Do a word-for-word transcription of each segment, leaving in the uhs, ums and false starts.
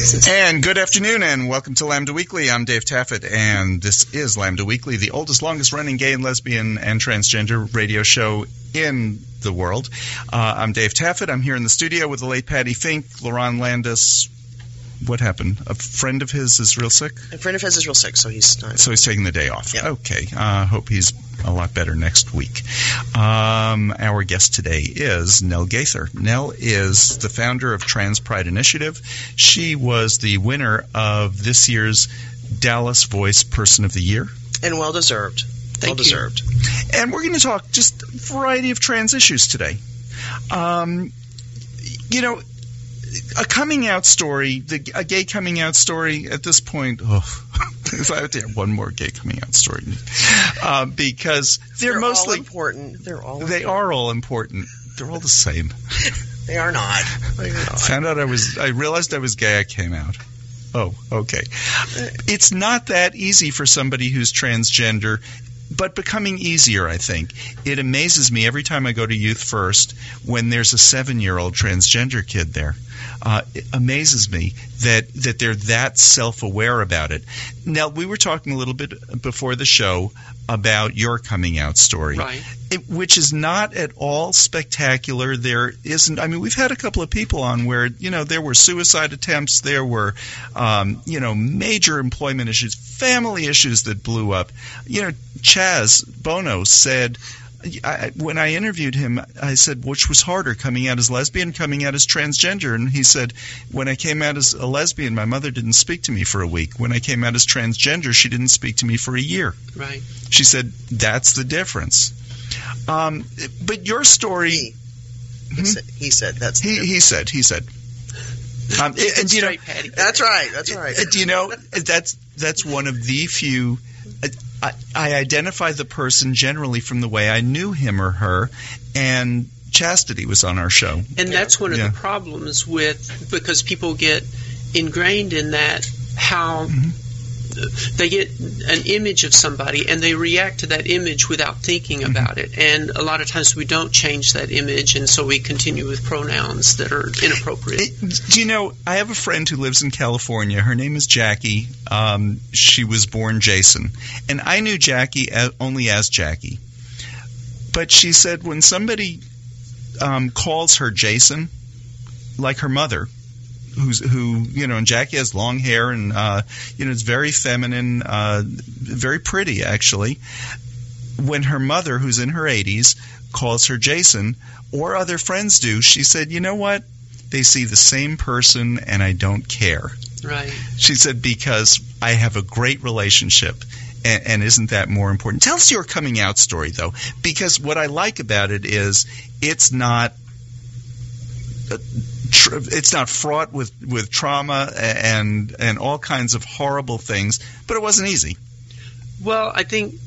And good afternoon, and welcome to Lambda Weekly. I'm Dave Taffet, and this is Lambda Weekly, the oldest, longest-running gay and lesbian and transgender radio show in the world. Uh, I'm Dave Taffet. I'm here in the studio with the late Patty Fink, Laron Landis. What happened? A friend of his is real sick? A friend of his is real sick, so he's not. So he's taking the day off. Yep. Okay. I uh, hope he's a lot better next week. Um, our guest today is Nell Gaither. Nell is the founder of Trans Pride Initiative. She was the winner of this year's Dallas Voice Person of the Year. And well-deserved. Thank well-deserved. you. And we're going to talk just a variety of trans issues today. Um, you know, a coming out story, the, a gay coming out story at this point, oh, if I had to have one more gay coming out story, uh, because they're, they're mostly all important. They're all they important. are all important. They're all the same. They are not. They are not. Found out I was. I realized I was gay. I came out. Oh, okay. It's not that easy for somebody who's transgender, but becoming easier, I think. It amazes me every time I go to Youth First when there's a seven-year-old transgender kid there. Uh, it amazes me that, that they're that self-aware about it. Now, we were talking a little bit before the show about your coming out story, right. it, which is not at all spectacular. There isn't – I mean, we've had a couple of people on where, you know, there were suicide attempts, there were, um, you know, major employment issues, family issues that blew up. You know, Chaz Bono said – I, when I interviewed him, I said, which was harder, coming out as lesbian, coming out as transgender? And he said, when I came out as a lesbian, my mother didn't speak to me for a week. When I came out as transgender, she didn't speak to me for a year. Right. She said, that's the difference. Um, but your story... He, he, hmm? said, he said, that's the he, difference. he said, he said. Um, and, you know, Straight, Patty. That's right, that's right. Do you know, that's, that's one of the few... I, I identify the person generally from the way I knew him or her, and Chastity was on our show. And that's one of Yeah. the problems with, because people get ingrained in that, how Mm-hmm. they get an image of somebody and they react to that image without thinking Mm-hmm. about it. And a lot of times we don't change that image, and so we continue with pronouns that are inappropriate. It, do you know, I have a friend who lives in California. Her name is Jackie. Um, she was born Jason. And I knew Jackie as, only as Jackie. But she said when somebody um, calls her Jason, like her mother, who's who, you know, and Jackie has long hair and, uh, you know, it's very feminine, uh, very pretty, actually. When her mother, who's in her eighties, calls her Jason, or other friends do, she said, you know what? They see the same person and I don't care. Right. She said, because I have a great relationship. And, and isn't that more important? Tell us your coming out story, though, because what I like about it is it's not uh, tr- it's not fraught with, with trauma and and all kinds of horrible things, but it wasn't easy. Well, I think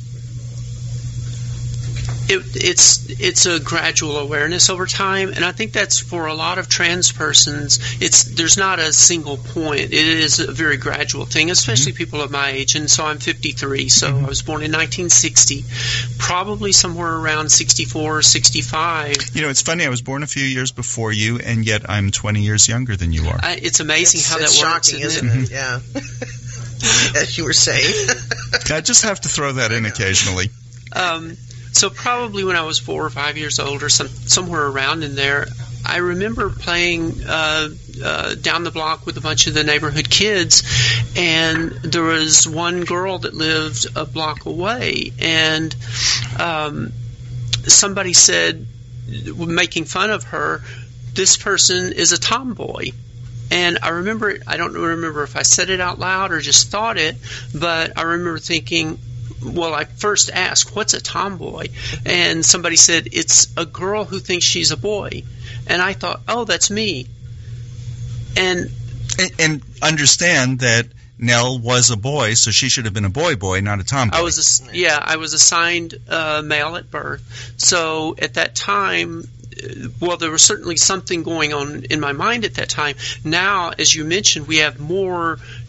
it, it's it's a gradual awareness over time, and I think that's for a lot of trans persons. It's there's not a single point. It is a very gradual thing, especially mm-hmm. people of my age. And so I'm fifty-three, so mm-hmm. I was born in nineteen sixty, probably somewhere around sixty-four, sixty-five. You know, it's funny. I was born a few years before you, and yet I'm twenty years younger than you are. I, it's amazing it's, how it's that works, shocking, isn't isn't it? it? Yeah. As you were saying. I just have to throw that in occasionally. Um, so probably when I was four or five years old or some, somewhere around in there, I remember playing uh, uh, down the block with a bunch of the neighborhood kids, and there was one girl that lived a block away, and um, somebody said, making fun of her, this person is a tomboy. And I remember, I don't remember if I said it out loud or just thought it, but I remember thinking, well, I first asked, what's a tomboy? And somebody said, it's a girl who thinks she's a boy. And I thought, oh, that's me. And And, and understand that Nell was a boy, so she should have been a boy boy, not a tomboy. I was, a, yeah, I was assigned uh, male at birth. So at that time, well, there was certainly something going on in my mind at that time. Now, as you mentioned, we have more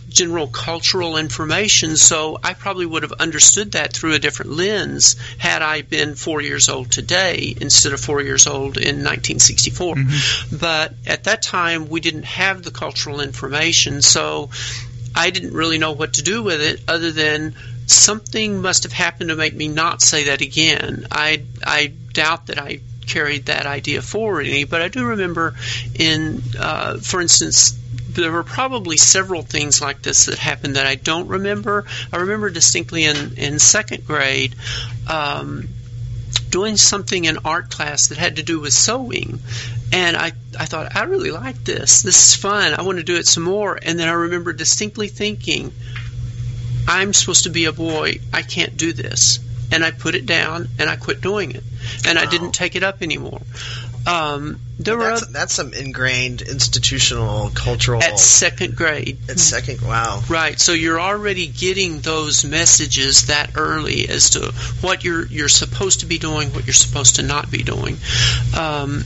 general cultural information, so I probably would have understood that through a different lens had I been four years old today instead of four years old in nineteen sixty-four. Mm-hmm. But at that time, we didn't have the cultural information, so I didn't really know what to do with it other than something must have happened to make me not say that again. I, I doubt that I carried that idea forward any, but I do remember in, uh, for instance, there were probably several things like this that happened that I don't remember. I remember distinctly in, in second grade um, doing something in art class that had to do with sewing. And I, I thought, I really like this. This is fun. I want to do it some more. And then I remember distinctly thinking, I'm supposed to be a boy. I can't do this. And I put it down and I quit doing it. And wow. I didn't take it up anymore. Um, there well, were that's, that's some ingrained institutional cultural at second grade. At second, wow, right. So you're already getting those messages that early as to what you're you're supposed to be doing, what you're supposed to not be doing. Um,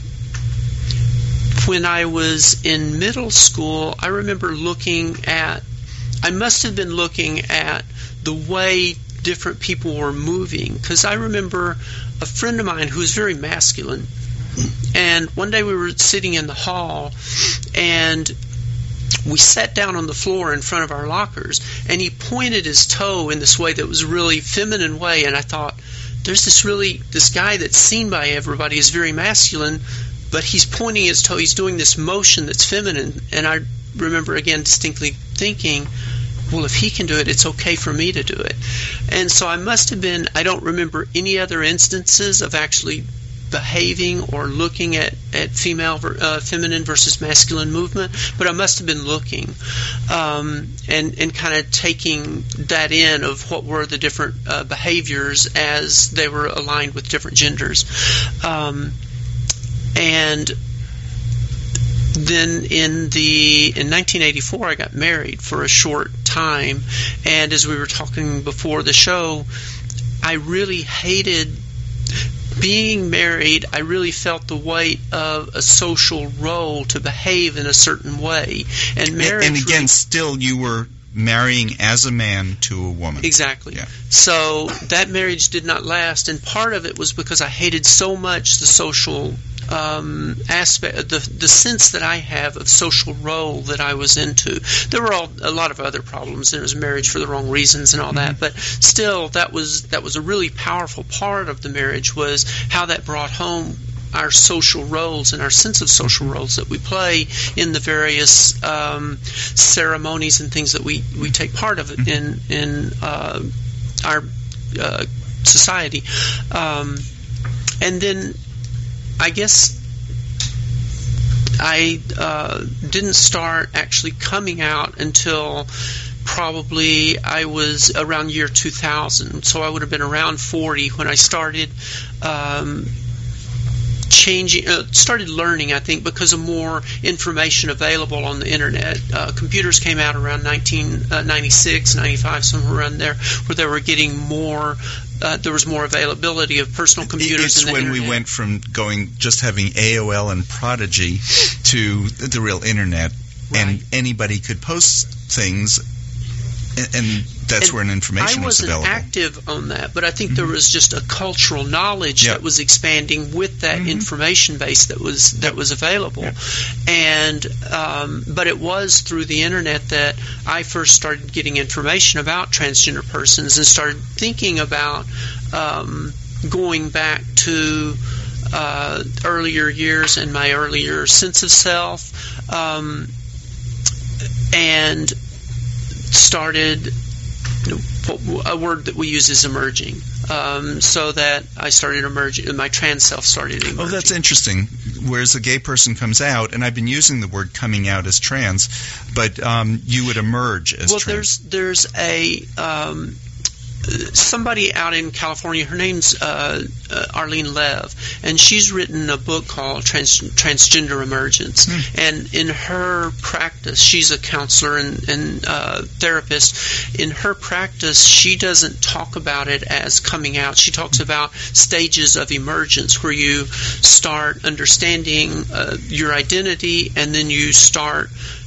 when I was in middle school, I remember looking at. I must have been looking at the way different people were moving, because I remember a friend of mine who was very masculine. And one day we were sitting in the hall, and we sat down on the floor in front of our lockers, and he pointed his toe in this way that was a really feminine way, and I thought, there's this really, this guy that's seen by everybody is very masculine, but he's pointing his toe, he's doing this motion that's feminine, and I remember again distinctly thinking, well, if he can do it, it's okay for me to do it. And so I must have been, I don't remember any other instances of actually behaving or looking at, at female, uh, feminine versus masculine movement, but I must have been looking um, and, and kind of taking that in of what were the different uh, behaviors as they were aligned with different genders. Um, and then in the in nineteen eighty-four, I got married for a short time, and as we were talking before the show, I really hated being married. I really felt the weight of a social role to behave in a certain way, and marriage. And, and again, really, still you were marrying as a man to a woman. Exactly. Yeah. So that marriage did not last, and part of it was because I hated so much the social um, aspect, the the sense that I have of social role that I was into. There were all, a lot of other problems. There was marriage for the wrong reasons and all that, but still, that was that was a really powerful part of the marriage, was how that brought home our social roles and our sense of social roles that we play in the various um, ceremonies and things that we, we take part of in in uh, our uh, society. Um, and then I guess I uh, didn't start actually coming out until probably I was around year two thousand. So I would have been around forty when I started um, changing, uh, started learning, I think, because of more information available on the internet. Uh, computers came out around nineteen ninety-six, ninety-five, somewhere around there, where they were getting more, uh, there was more availability of personal computers. It's in the when internet. we went from going, just having A O L and Prodigy to the real internet, Right. and anybody could post things, and, and that's And where information I was wasn't available. active on that, but I think Mm-hmm. there was just a cultural knowledge Yeah. that was expanding with that Mm-hmm. information base that was that was available. Yeah. And um, but it was through the internet that I first started getting information about transgender persons and started thinking about um, going back to uh, earlier years and my earlier sense of self, um, and started. A word that we use is emerging. Um, so that I started emerging, my trans self started emerging. Oh, that's interesting. Whereas a gay person comes out, and I've been using the word coming out as trans, but um, you would emerge as well, trans. there's there's a um, somebody out in California. Her name's uh, uh, Arlene Lev, and she's written a book called Trans- Transgender Emergence. Hmm. And in her practice, she's a counselor and, and uh, therapist. In her practice, she doesn't talk about it as coming out. She talks about stages of emergence, where you start understanding uh, your identity, and then you start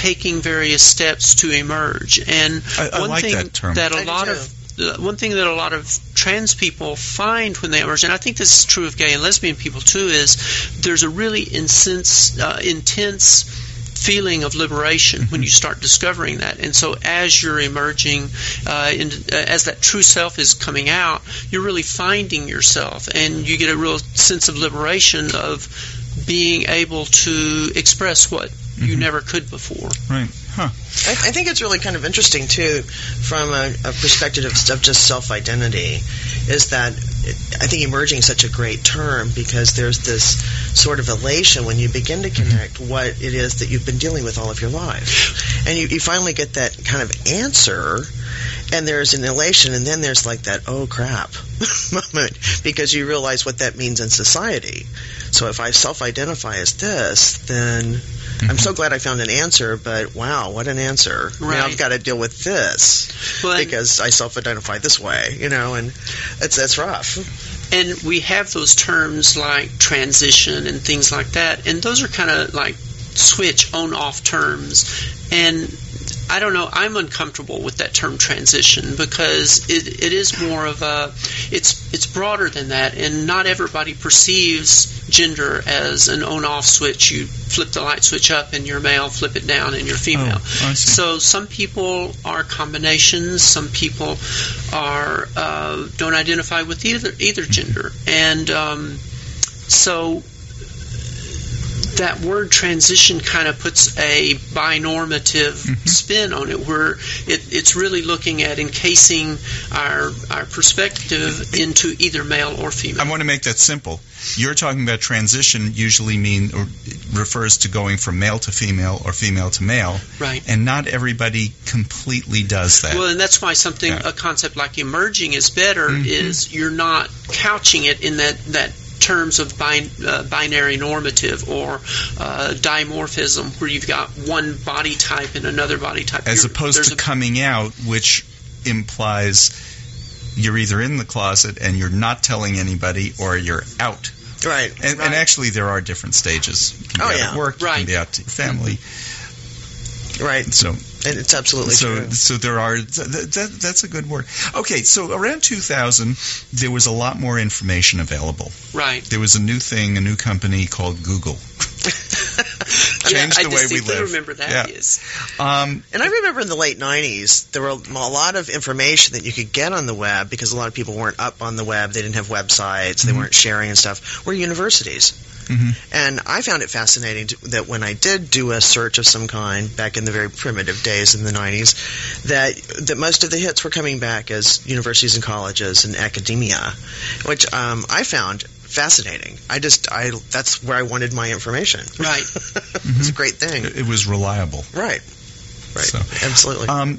taking various steps to emerge. And I, I one like thing that term. that a I do lot too. of uh, one thing that a lot of trans people find when they emerge, and I think this is true of gay and lesbian people too, is there's a really intense, uh, intense feeling of liberation when you start discovering that. And so as you're emerging, uh, in, uh, as that true self is coming out, you're really finding yourself, and you get a real sense of liberation of being able to express what you Mm-hmm. never could before. Right. Huh. I, I think it's really kind of interesting too, from a, a perspective of, of just self-identity, is that I think emerging is such a great term because there's this sort of elation when you begin to connect what it is that you've been dealing with all of your life, and you, you finally get that kind of answer. And there's an elation, and then there's like that, oh crap moment, because you realize what that means in society. So if I self-identify as this, then mm-hmm. I'm so glad I found an answer, but wow, what an answer. Right. Now I've got to deal with this Well, because I self-identify this way, you know, and it's, it's rough. And we have those terms like transition and things like that, and those are kind of like switch on-off terms. And I don't know, I'm uncomfortable with that term transition because it, it is more of a, it's it's broader than that, and not everybody perceives gender as an on-off switch. You flip the light switch up and you're male, flip it down and you're female. Oh, I see. So some people are combinations, some people are uh, don't identify with either either gender, and um, so that word transition kind of puts a binormative mm-hmm. spin on it, where it, it's really looking at encasing our our perspective into either male or female. I want to make that simple. You're talking about transition usually mean or refers to going from male to female or female to male. Right. And not everybody completely does that. Well, and that's why something, Yeah. a concept like emerging is better, Mhm. is you're not couching it in that, that terms of bin, uh, binary normative or uh, dimorphism, where you've got one body type and another body type. As You're- opposed there's to a- coming out, which implies you're either in the closet and you're not telling anybody, or you're out. Right. And, right. and actually, there are different stages. You can be Oh, out yeah. at work, you Right. can be out to your family. right. So, And it's absolutely so, true. so there are. Th- that, that's a good word. Okay, so around two thousand, there was a lot more information available. Right. There was a new thing, a new company called Google. Changed yeah, the I way we distinctly live. remember that, Yeah. yes. Um, And I remember in the late nineties, there were a lot of information that you could get on the web because a lot of people weren't up on the web. They didn't have websites. They Mhm. weren't sharing and stuff. Were universities. mhm. And I found it fascinating to, that when I did do a search of some kind back in the very primitive days in the nineties, that that most of the hits were coming back as universities and colleges and academia, which um, I found fascinating. I just I that's where I wanted my information. Right. It's a great thing. It was reliable. Right. Right. So, Absolutely. Um,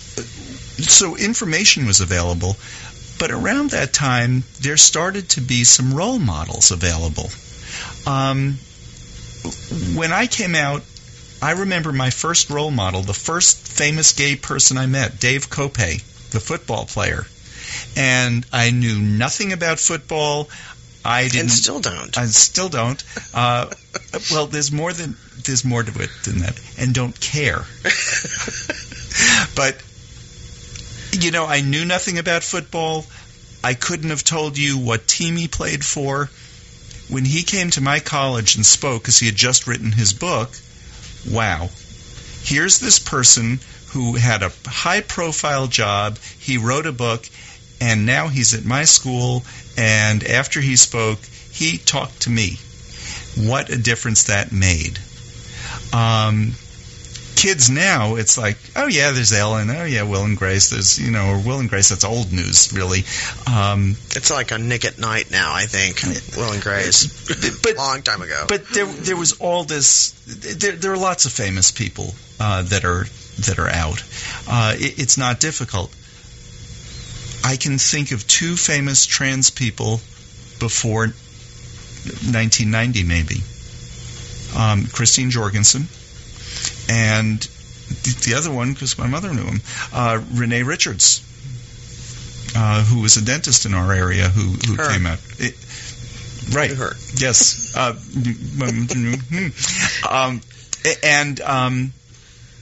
so information was available, but around that time, there started to be some role models available. Um, when I came out, I remember my first role model, the first famous gay person I met, Dave Kopay, the football player. And I knew nothing about football. I didn't. and still don't. I still don't. Uh, well, there's more than there's more to it than that, and don't care. But you know, I knew nothing about football. I couldn't have told you what team he played for. When he came to my college and spoke, because he had just written his book, wow, here's this person who had a high-profile job. He wrote a book, and now he's at my school, and after he spoke, he talked to me. What a difference that made. Um, kids now, it's like, oh yeah, there's Ellen, oh yeah, Will and Grace, there's, you know, or Will and Grace, that's old news, really. Um, It's like on Nick at Night now, I think. Will and Grace. but Long time ago. But there, there was all this. There, there are lots of famous people uh, that are that are out. Uh, it, it's not difficult. I can think of two famous trans people before nineteen ninety, maybe. Um, Christine Jorgensen, and the, the other one, because my mother knew him, uh, Renee Richards, uh, who was a dentist in our area, who who Her. came out. It, right. Her. Yes. Uh, um, a- and um,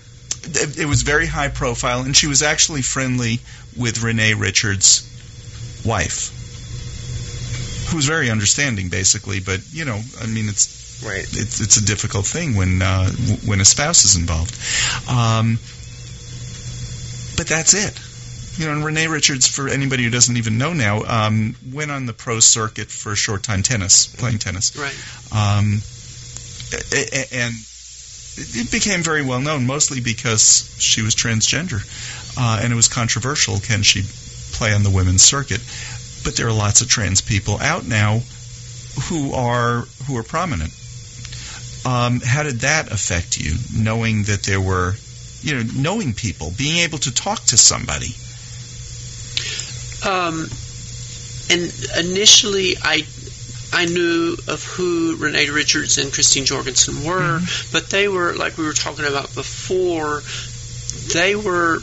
it, it was very high profile, and she was actually friendly with Renee Richards' wife, who was very understanding, basically. But you know, I mean, it's right. It's it's a difficult thing when uh, when a spouse is involved. Um, but that's it. You know, and Renee Richards, for anybody who doesn't even know now, um, went on the pro circuit for short-time tennis, playing tennis. Right. Um, and it became very well known, mostly because she was transgender, uh, and it was controversial. Can she play on the women's circuit? But there are lots of trans people out now who are who are prominent. Um, how did that affect you, knowing that there were, you know, knowing people, being able to talk to somebody? Um, and initially, I I knew of who Renee Richards and Christine Jorgensen were, mm-hmm. but they were, like we were talking about before, they were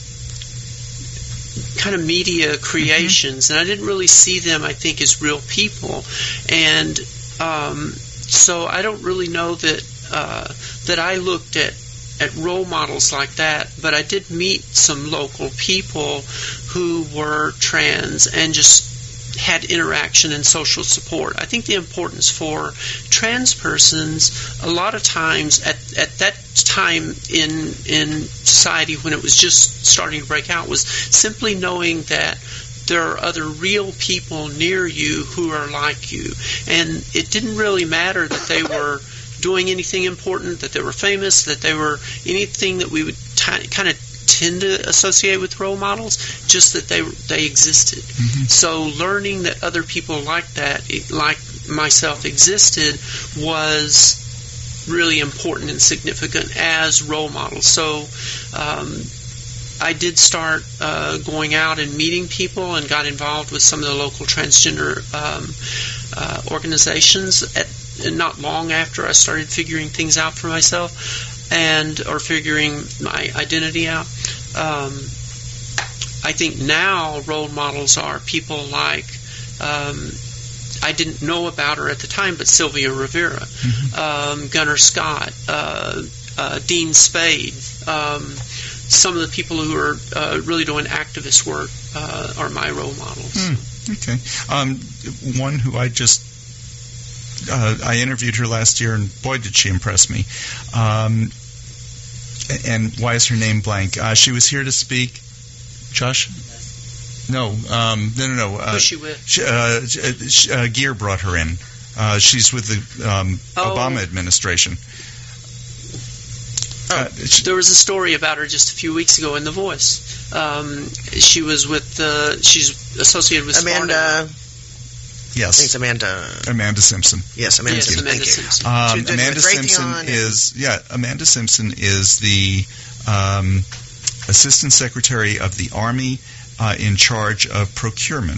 kind of media creations, mm-hmm. and I didn't really see them, I think, as real people. And um, so I don't really know that uh, that I looked at at role models like that, but I did meet some local people who were trans and just had interaction and social support. I think the importance for trans persons, a lot of times at, at that time in in society when it was just starting to break out, was simply knowing that there are other real people near you who are like you. And it didn't really matter that they were doing anything important, that they were famous, that they were anything that we would t- kind of tend to associate with role models, just that they they existed. Mm-hmm. So learning that other people like that, like myself, existed was really important and significant as role models. So um, I did start uh, going out and meeting people and got involved with some of the local transgender um, uh, organizations at And not long after I started figuring things out for myself, and or figuring my identity out. Um, I think now role models are people like, um, I didn't know about her at the time, but Sylvia Rivera, mm-hmm. um, Gunnar Scott, uh, uh, Dean Spade. Um, some of the people who are uh, really doing activist work uh, are my role models. Mm, okay. Um, one who I just Uh, I interviewed her last year, and boy, did she impress me. Um, and why is her name blank? Uh, she was here to speak. Josh? No, um, no, no, no. Uh, Who's she with? She, uh, she, uh, Gear brought her in. Uh, she's with the um, oh. Obama administration. Oh, uh, she, there was a story about her just a few weeks ago in The Voice. Um, she was with, uh, she's associated with Amanda. Sparta. Yes. I think it's Amanda. Amanda Simpson. Yes, Amanda yes, Simpson. Amanda Thank Simpson. you. Um, Amanda Simpson is yeah. Amanda Simpson is the um, Assistant Secretary of the Army uh, in charge of procurement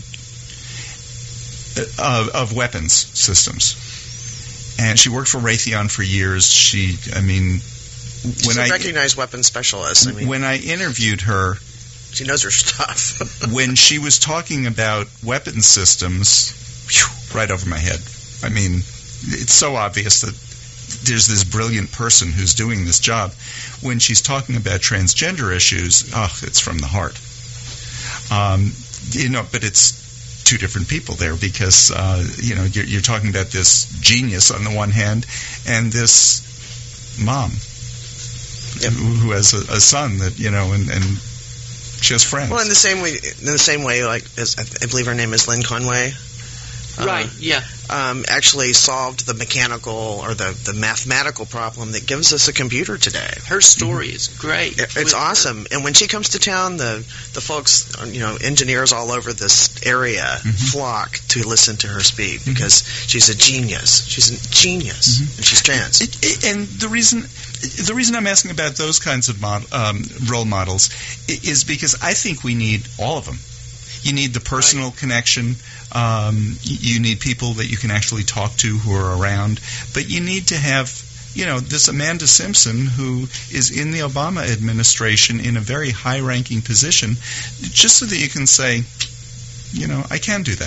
uh, of weapons systems, and she worked for Raytheon for years. She, I mean, when She's a I recognized weapons specialist. I mean, when I interviewed her, she knows her stuff. when she was talking about weapons systems. Whew, right over my head. I mean, it's so obvious that there's this brilliant person who's doing this job. When she's talking about transgender issues, oh, it's from the heart. Um, you know, but it's two different people there because, uh, you know, you're, you're talking about this genius on the one hand and this mom yep. who, who has a, a son that, you know, and, and she has friends. Well, in the same way, in the same way, like, as, I believe her name is Lynn Conway. Right, uh, yeah. Um, actually solved the mechanical or the, the mathematical problem that gives us a computer today. Her story mm-hmm. is great. It, it's awesome. Her. And when she comes to town, the, the folks, you know, engineers all over this area mm-hmm. flock to listen to her speak because mm-hmm. she's a genius. She's a genius. Mm-hmm. And she's trans. It, it, and the reason... The reason I'm asking about those kinds of mod, um, role models is because I think we need all of them. You need the personal right. connection. Um, you need people that you can actually talk to who are around. But you need to have, you know, this Amanda Simpson who is in the Obama administration in a very high-ranking position, just so that you can say, you know, I can do that.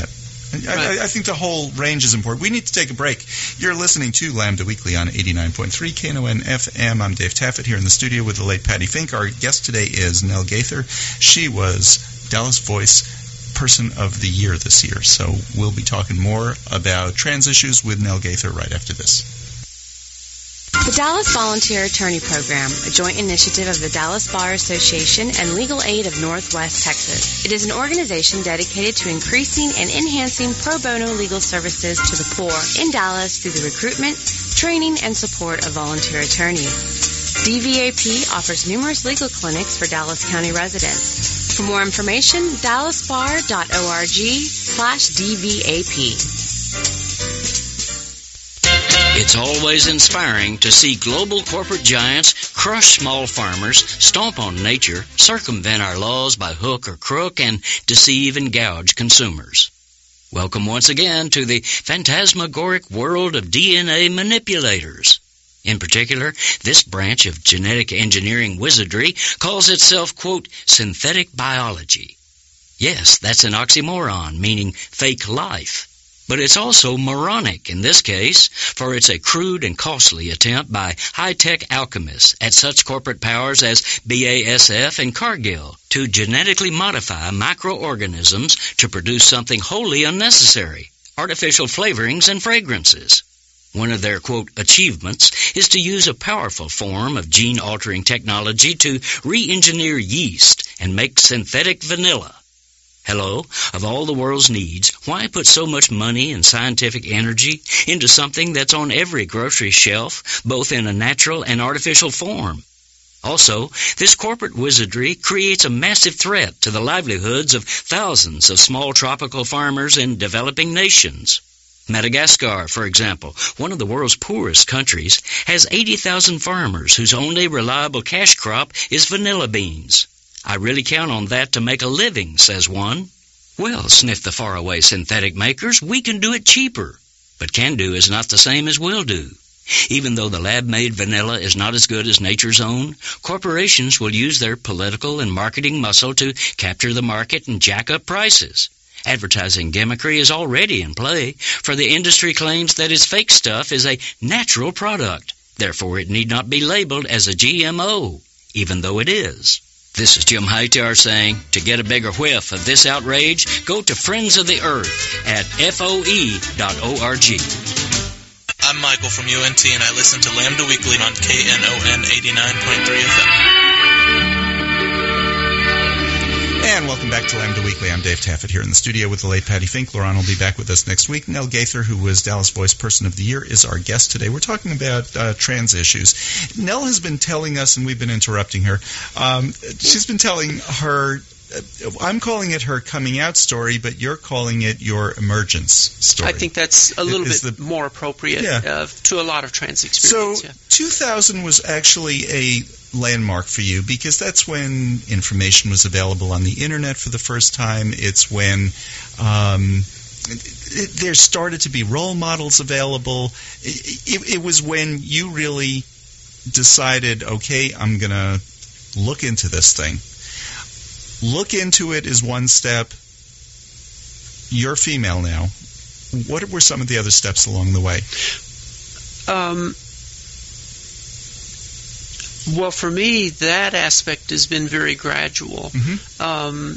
I, Right. I, I think the whole range is important. We need to take a break. You're listening to Lambda Weekly on eighty-nine point three K N O N F M. I'm Dave Taffet here in the studio with the late Patty Fink. Our guest today is Nell Gaither. She was Dallas Voice Person of the Year this year. So we'll be talking more about trans issues with Nell Gaither right after this. The Dallas Volunteer Attorney Program, a joint initiative of the Dallas Bar Association and Legal Aid of Northwest Texas. It is an organization dedicated to increasing and enhancing pro bono legal services to the poor in Dallas through the recruitment, training, and support of volunteer attorneys. D V A P offers numerous legal clinics for Dallas County residents. For more information, dallasbar.org slash DVAP. It's always inspiring to see global corporate giants crush small farmers, stomp on nature, circumvent our laws by hook or crook, and deceive and gouge consumers. Welcome once again to the phantasmagoric world of D N A manipulators. In particular, this branch of genetic engineering wizardry calls itself, quote, synthetic biology. Yes, that's an oxymoron, meaning fake life. But it's also moronic in this case, for it's a crude and costly attempt by high-tech alchemists at such corporate powers as B A S F and Cargill to genetically modify microorganisms to produce something wholly unnecessary, artificial flavorings and fragrances. One of their, quote, achievements is to use a powerful form of gene-altering technology to re-engineer yeast and make synthetic vanilla. Hello, of all the world's needs, why put so much money and scientific energy into something that's on every grocery shelf, both in a natural and artificial form? Also, this corporate wizardry creates a massive threat to the livelihoods of thousands of small tropical farmers in developing nations. Madagascar, for example, one of the world's poorest countries, has eighty thousand farmers whose only reliable cash crop is vanilla beans. I really count on that to make a living, says one. Well, sniff the faraway synthetic makers, we can do it cheaper. But can do is not the same as will do. Even though the lab-made vanilla is not as good as nature's own, corporations will use their political and marketing muscle to capture the market and jack up prices. Advertising gimmickry is already in play, for the industry claims that its fake stuff is a natural product. Therefore, it need not be labeled as a G M O, even though it is. This is Jim Hightower saying, to get a bigger whiff of this outrage, go to Friends of the Earth at F O E dot org. I'm Michael from U N T, and I listen to Lambda Weekly on K N O N eighty-nine point three F M. And welcome back to Lambda Weekly. I'm Dave Taffet here in the studio with the late Patty Fink. Lauren will be back with us next week. Nell Gaither, who was Dallas Voice Person of the Year, is our guest today. We're talking about uh, trans issues. Nell has been telling us, and we've been interrupting her, um, she's been telling her, uh, I'm calling it her coming out story, but you're calling it your emergence story. I think that's a little Is bit the- more appropriate Yeah. uh, to a lot of trans So experience. yeah. two thousand was actually a landmark for you because that's when information was available on the internet for the first time. It's when um, it, it, there started to be role models available. It, it, it was when you really decided, okay, I'm going to look into this thing. Look into it is one step. You're female now. What were some of the other steps along the way? Um, well, for me, that aspect has been very gradual. Mm-hmm. Um,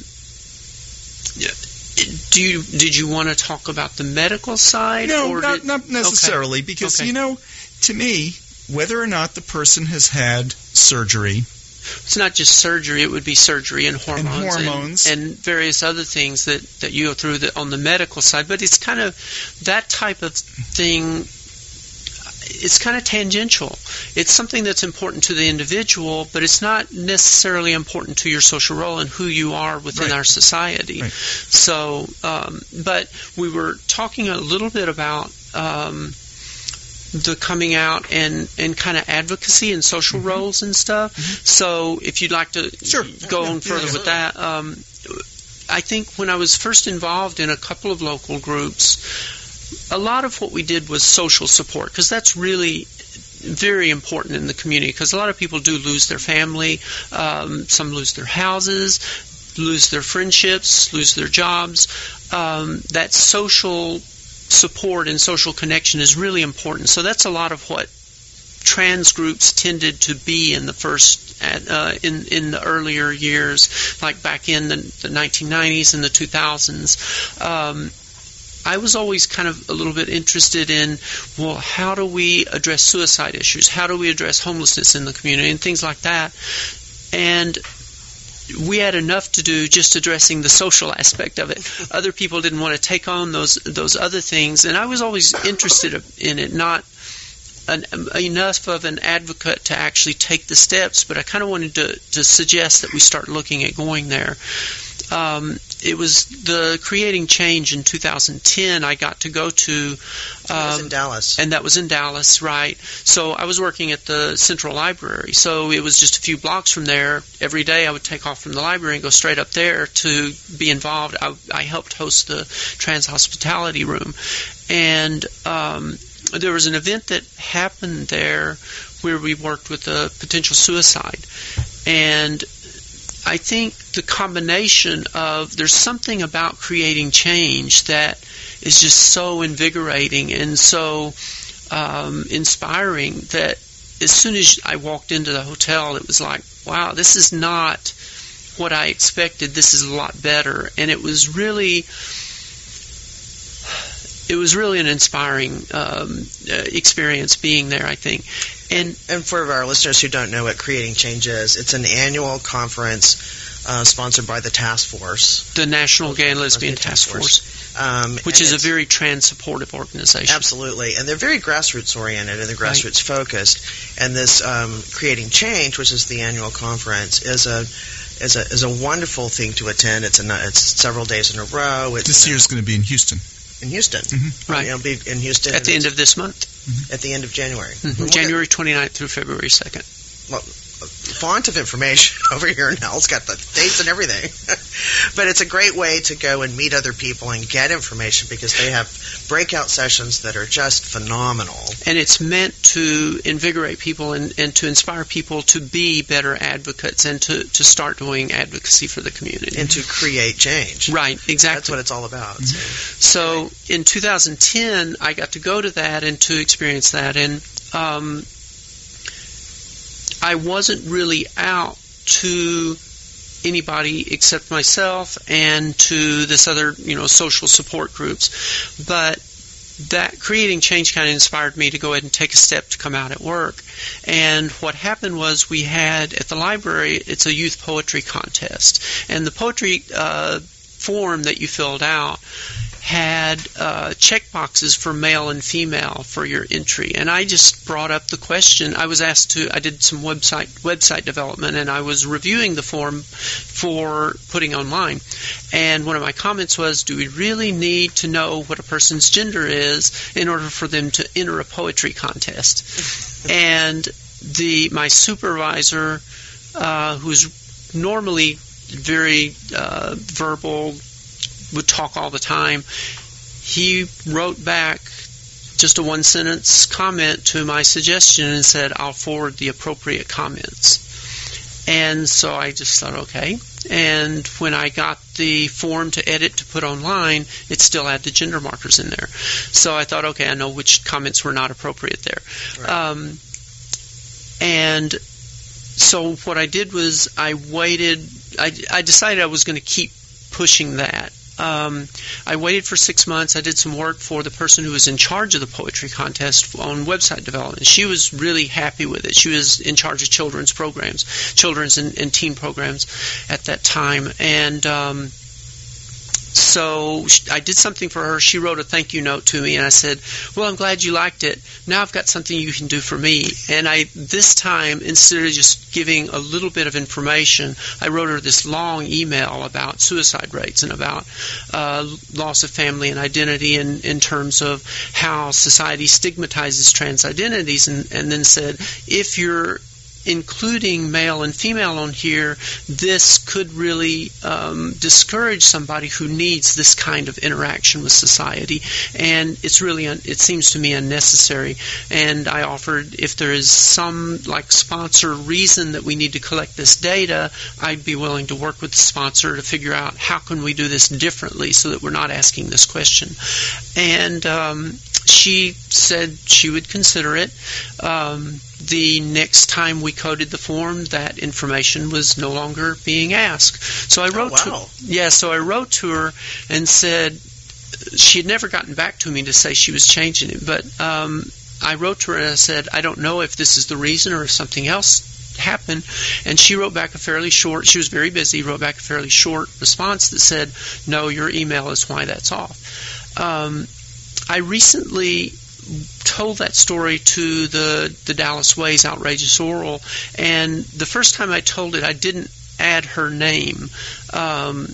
do you did you want to talk about the medical side? No, or not, did, not necessarily, okay. because, Okay. you know, to me, whether or not the person has had surgery, It's not just surgery; it would be surgery and hormones, And hormones. and, and various other things that, that you go through the, on the medical side. But it's kind of that type of thing. It's kind of tangential. It's something that's important to the individual, but it's not necessarily important to your social role and who you are within Right. our society. Right. So, um, but we were talking a little bit about um, the coming out and, and kind of advocacy and social Mm-hmm. roles and stuff. So if you'd like to Sure. go Yeah, on yeah, further yeah. with that, um, I think when I was first involved in a couple of local groups, a lot of what we did was social support, because that's really very important in the community, because a lot of people do lose their family, um, some lose their houses, lose their friendships, lose their jobs. Um, that social support and social connection is really important. So that's a lot of what trans groups tended to be in the first, uh, in in the earlier years, like back in the, the nineteen nineties and the two thousands. Um, I was always kind of a little bit interested in, well, how do we address suicide issues? How do we address homelessness in the community and things like that? And we had enough to do just addressing the social aspect of it. Other people didn't want to take on those those other things, and I was always interested in it, not an, enough of an advocate to actually take the steps, but I kind of wanted to, to suggest that we start looking at going there. Um, it was the Creating Change in two thousand ten I got to go to. Um, that was in Dallas. And that was in Dallas, right. So I was working at the Central Library, so it was just a few blocks from there. Every day I would take off from the library and go straight up there to be involved. I, I helped host the Trans Hospitality Room. And um, there was an event that happened there where we worked with a potential suicide. And I think the combination of, there's something about creating change that is just so invigorating and so um, inspiring that as soon as I walked into the hotel, it was like, wow, this is not what I expected. This is a lot better. And it was really, it was really an inspiring um, experience being there, I think. And, and for our listeners who don't know what Creating Change is, it's an annual conference uh, sponsored by the Task Force. The National Gay and Lesbian Task Force, um, which is a very trans-supportive organization. Absolutely. And they're very grassroots-oriented and they're grassroots-focused. And this um, Creating Change, which is the annual conference, is a is a, is a wonderful thing to attend. It's, a, it's several days in a row. It's this year's going to be in Houston. In Houston. Mm-hmm. Right. It'll be in Houston. At the end of this month. Mm-hmm. At the end of January. Mm-hmm. January twenty-ninth through February second. Well, font of information over here now. It's got the dates and everything. But it's a great way to go and meet other people and get information because they have breakout sessions that are just phenomenal. And it's meant to invigorate people and, and to inspire people to be better advocates and to, to start doing advocacy for the community. And to create change. Right, exactly. That's what it's all about. Mm-hmm. So in two thousand ten, I got to go to that and to experience that. And um, I wasn't really out to anybody except myself and to this other, you know, social support groups. But that Creating Change kind of inspired me to go ahead and take a step to come out at work. And what happened was we had at the library, it's a youth poetry contest. And the poetry uh, form that you filled out had uh, check boxes for male and female for your entry. And I just brought up the question. I was asked to, I did some website website development, and I was reviewing the form for putting online. And one of my comments was, do we really need to know what a person's gender is in order for them to enter a poetry contest? And the my supervisor, uh, who's normally very uh, verbal, would talk all the time, he wrote back just a one-sentence comment to my suggestion and said, I'll forward the appropriate comments. And so I just thought, okay. And when I got the form to edit to put online, it still had the gender markers in there. So I thought, okay, I know which comments were not appropriate there. Right. Um, and so what I did was I waited, I, I decided I was going to keep pushing that. Um, I waited for six months. I did some work for the person who was in charge of the poetry contest on website development. She was really happy with it. She was in charge of children's programs, children's and, and teen programs at that time. And um, so I did something for her. She wrote a thank you note to me, and I said, well, I'm glad you liked it. Now I've got something you can do for me. And I, this time, instead of just giving a little bit of information, I wrote her this long email about suicide rates and about uh, loss of family and identity in, in terms of how society stigmatizes trans identities, and, and then said, if you're including male and female on here, this could really um, discourage somebody who needs this kind of interaction with society, and it's really un- it seems to me unnecessary. And I offered, if there is some like sponsor reason that we need to collect this data, I'd be willing to work with the sponsor to figure out how can we do this differently so that we're not asking this question. And um, she said she would consider it. Um, the next time we coded the form, that information was no longer being asked. So I wrote oh, wow. to yeah, so I wrote to her and said she had never gotten back to me to say she was changing it, but um, I wrote to her and I said, I don't know if this is the reason or if something else happened. And she wrote back a fairly short, she was very busy, wrote back a fairly short response that said, no, your email is why that's off. Um, I recently told that story to the, the Dallas Ways Outrageous Oral, and the first time I told it, I didn't add her name um,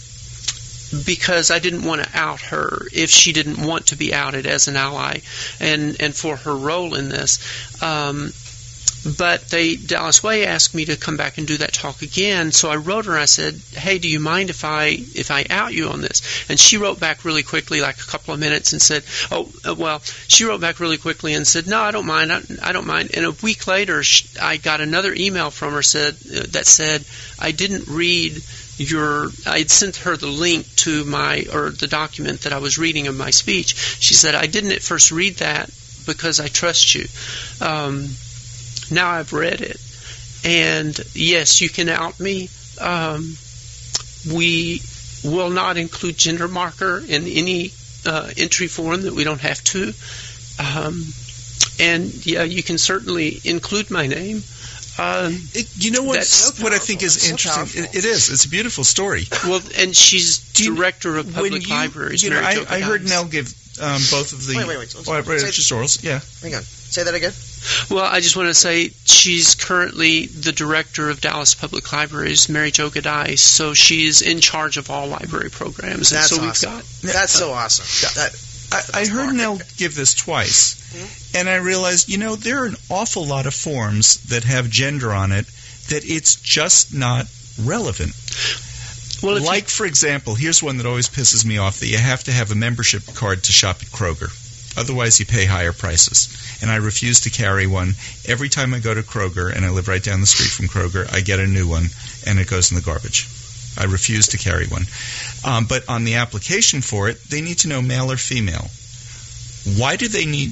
because I didn't want to out her if she didn't want to be outed as an ally and, and for her role in this. Um, But they, Dallas Way asked me to come back and do that talk again, so I wrote her and I said, hey, do you mind if I if I out you on this? And she wrote back really quickly, like a couple of minutes, and said, oh, well, she wrote back really quickly and said, no, I don't mind, I, I don't mind. And a week later, I got another email from her said that said, I didn't read your, I had sent her the link to my, or the document that I was reading of my speech. She said, I didn't at first read that because I trust you. Um, Now I've read it, and yes, you can out me. Um, we will not include gender marker in any uh, entry form that we don't have to. Um, and yeah, you can certainly include my name. Um, it, you know what? so what I think is so interesting. It, it is. It's a beautiful story. Well, and she's you, director of public you, libraries. You know, Mary I, Jo I heard Godice. Nell give um, both of the Wait, wait, wait. oh, I read just orals. Yeah. Hang on. Say that again. Well, I just want to say she's currently the director of Dallas Public Libraries, Mary Jo Godice, so she's in charge of all library programs. That's and so awesome. We've got, That's so awesome. That, I, I heard Nell give this twice, mm-hmm. and I realized, you know, there are an awful lot of forms that have gender on it that it's just not relevant. Well, like, you, for example, here's one that always pisses me off, that you have to have a membership card to shop at Kroger. Otherwise, you pay higher prices. And I refuse to carry one. Every time I go to Kroger, and I live right down the street from Kroger, I get a new one, and it goes in the garbage. I refuse to carry one. Um, but on the application for it, they need to know male or female. Why do they need?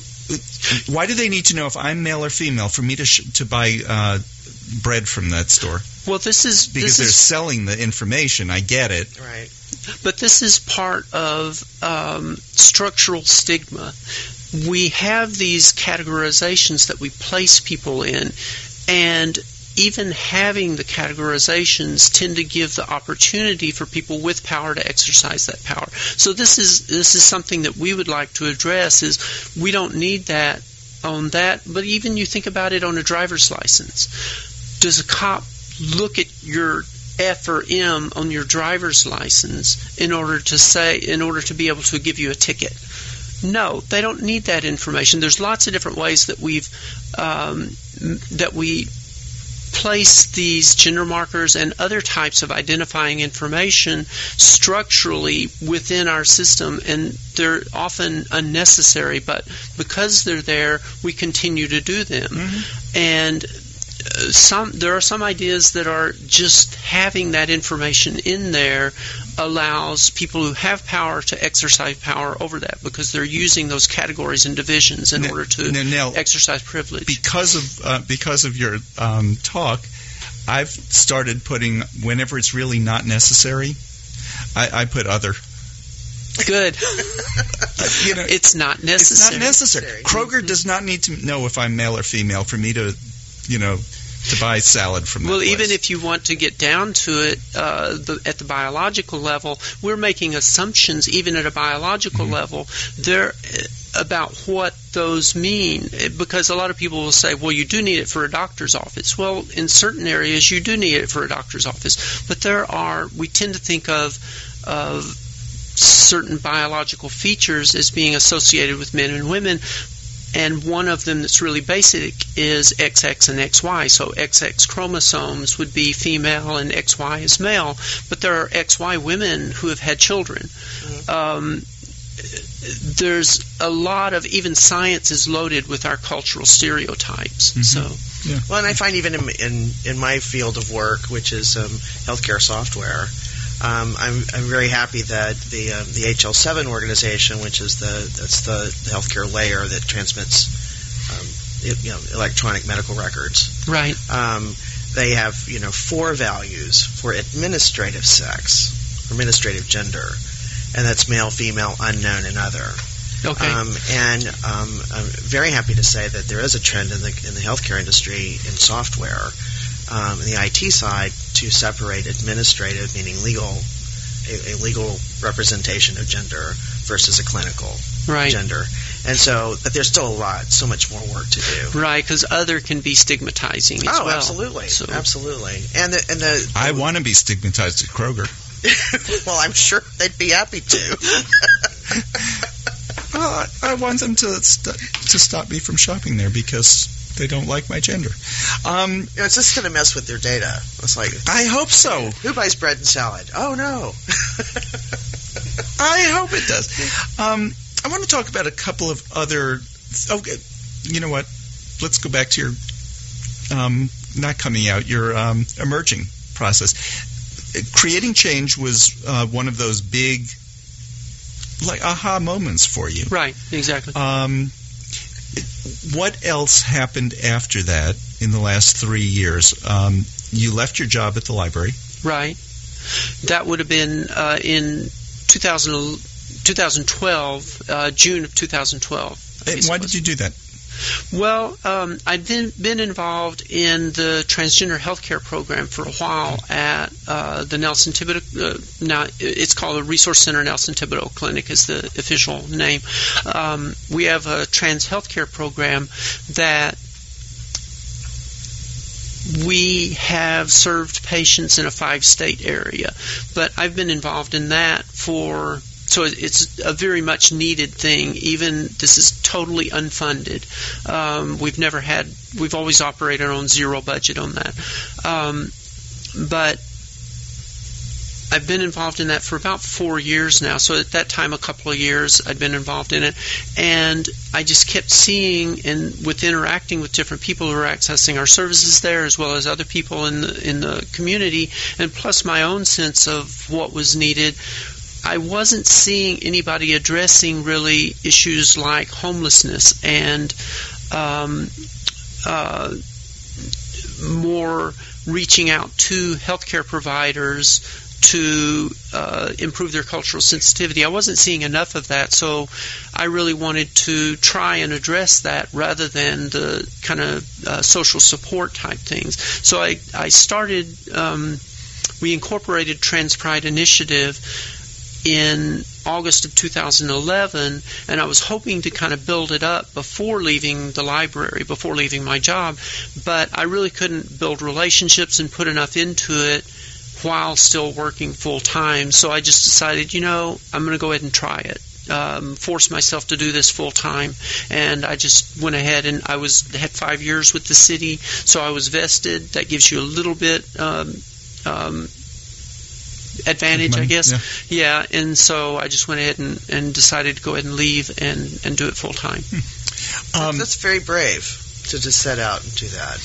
Why do they need to know if I'm male or female for me to sh- to buy uh, bread from that store? Well, this is because this they're is, selling the information. I get it. Right. But this is part of um, structural stigma. We have these categorizations that we place people in, and even having the categorizations tend to give the opportunity for people with power to exercise that power. So this is this is something that we would like to address, is we don't need that on that, but even you think about it on a driver's license. Does a cop look at your F or M on your driver's license in order to say, in order to be able to give you a ticket? No, they don't need that information. There's lots of different ways that we've um, that we place these gender markers and other types of identifying information structurally within our system, and they're often unnecessary, but because they're there, we continue to do them. Mm-hmm. And some there are some ideas that are just having that information in there allows people who have power to exercise power over that, because they're using those categories and divisions in now, order to now, now, exercise privilege. Because of uh, because of your um, talk, I've started putting, whenever it's really not necessary, I, I put other. Good. you know, it's not necessary. It's not necessary. Kroger does not need to know if I'm male or female for me to, you know, to buy salad from that Well, place. even if you want to get down to it uh, the, at the biological level, we're making assumptions even at a biological mm-hmm. level there about what those mean, because a lot of people will say, well, you do need it for a doctor's office. Well, in certain areas you do need it for a doctor's office, but there are, we tend to think of of certain biological features as being associated with men and women. and one of them that's really basic is X X and X Y. So X X chromosomes would be female and X Y is male, but there are X Y women who have had children. Mm-hmm. Um, there's a lot of, even science is loaded with our cultural stereotypes. Mm-hmm. So, yeah. Well, and I find even in, in in my field of work, which is um, healthcare software, um, I'm I'm very happy that the uh, the H L seven organization, which is the that's the, the healthcare layer that transmits um, it, you know electronic medical records. Right. Um, they have you know four values for administrative sex, administrative gender. And that's male, female, unknown, and other. Okay. Um, and um, I'm very happy to say that there is a trend in the in the healthcare industry in software, um, in the I T side, to separate administrative, meaning legal, a, a legal representation of gender versus a clinical right. gender. And so, but there's still a lot, so much more work to do. Right, because other can be stigmatizing as oh, well. absolutely, so. absolutely. And the and the, the I want to be stigmatized at Kroger. Well, I'm sure they'd be happy to. Well, I, I want them to st- to stop me from shopping there because they don't like my gender. Um, you know, it's just going to mess with their data. It's like, I hope so. Who buys bread and salad? Oh no. I hope it does. Um, I want to talk about a couple of other. Okay, you know what? Let's go back to your um, not coming out, your um, emerging process. Creating change was uh, one of those big, like, aha moments for you. Right, exactly. Um, what else happened after that in the last three years? Um, you left your job at the library. Right. That would have been uh, in two thousand, twenty twelve, uh, June of two thousand twelve. And why did you do that? Well, um, I'd been, been involved in the transgender healthcare program for a while at uh, the Nelson Thibodeau. Uh, now it's called the Resource Center Nelson Thibodeau Clinic is the official name. Um, we have a trans healthcare program that we have served patients in a five-state area, but I've been involved in that for. So it's a very much needed thing. Even this is totally unfunded. Um, we've never had. We've always operated on zero budget on that. Um, but I've been involved in that for about four years now. So at that time, a couple of years, I'd been involved in it, and I just kept seeing and with interacting with different people who are accessing our services there, as well as other people in the in the community, and plus my own sense of what was needed. I wasn't seeing anybody addressing really issues like homelessness and um, uh, more reaching out to healthcare providers to uh, improve their cultural sensitivity. I wasn't seeing enough of that, so I really wanted to try and address that rather than the kind of uh, social support type things. So I, I started, um, we incorporated Trans Pride Initiative in August of two thousand eleven, and I was hoping to kind of build it up before leaving the library, before leaving my job, but I really couldn't build relationships and put enough into it while still working full-time, so I just decided, you know, I'm going to go ahead and try it. Um, force myself to do this full time, and I just went ahead and I was had five years with the city, so I was vested. That gives you a little bit um, um, advantage, I guess. Yeah. yeah, and so I just went ahead and, and decided to go ahead and leave and, and do it full time. Hmm. Um, that's very brave to just set out and do that.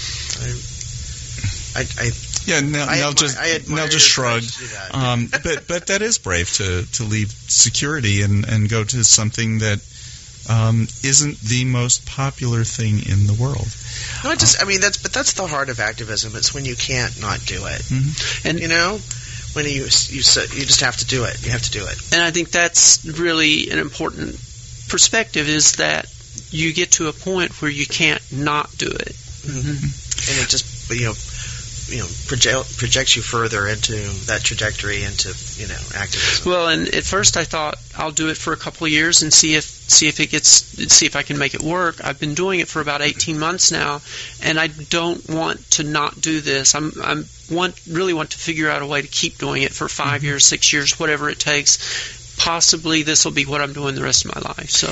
I, I, I yeah, Nell, I Nell admire, just Nell just shrugged. Um, but but that is brave to, to leave security and, and go to something that um, isn't the most popular thing in the world. No, I just I mean that's but that's the heart of activism. It's when you can't not do it, mm-hmm. and you know. When you you you just have to do it. You have to do it. And I think that's really an important perspective is that you get to a point where you can't not do it. Mm-hmm. And it just you know you know project, projects you further into that trajectory into you know activism. Well, and at first I thought I'll do it for a couple of years and see if see if it gets see if I can make it work. I've been doing it for about eighteen months now, and I don't want to not do this. I'm I'm want really want to figure out a way to keep doing it for five mm-hmm. years, six years, whatever it takes. Possibly this will be what I'm doing the rest of my life. So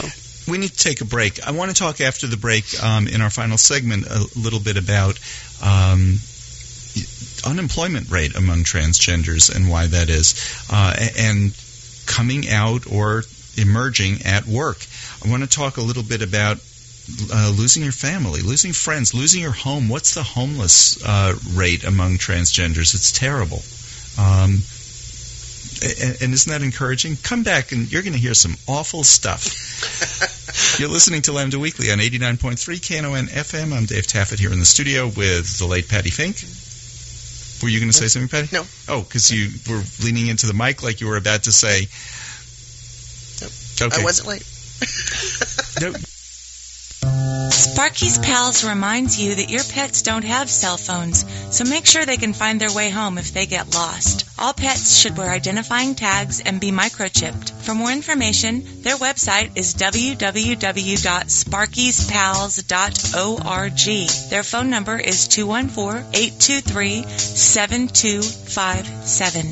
we need to take a break. I want to talk after the break um, in our final segment a little bit about um, unemployment rate among transgenders and why that is, uh, and coming out or emerging at work. I want to talk a little bit about uh, losing your family, losing friends, losing your home. What's the homeless uh, rate among transgenders? It's terrible. Um, and, and isn't that encouraging? Come back and you're going to hear some awful stuff. You're listening to Lambda Weekly on eighty-nine point three K N O N F M. I'm Dave Taffet here in the studio with the late Patty Fink. Were you going to say something, Patty? No. Oh, because you were leaning into the mic like you were about to say. Nope. Okay. I wasn't late. No. Sparky's Pals reminds you that your pets don't have cell phones, so make sure they can find their way home if they get lost. All pets should wear identifying tags and be microchipped. For more information, their website is w w w dot sparkys pals dot org. Their phone number is two one four, eight two three, seven two five seven.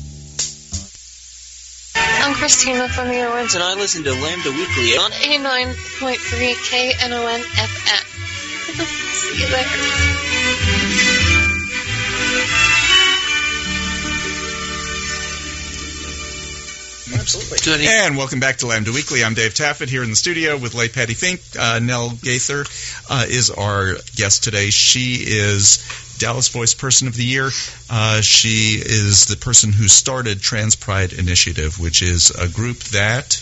I'm Christina from the Owens, And I listen to Lambda Weekly on eighty-nine point three K N O N F M. See you there. Absolutely. And welcome back to Lambda Weekly. I'm Dave Taffet here in the studio with late Patty Fink. Uh, Nell Gaither uh, is our guest today. She is Dallas Voice Person of the Year. Uh, she is the person who started Trans Pride Initiative, which is a group that...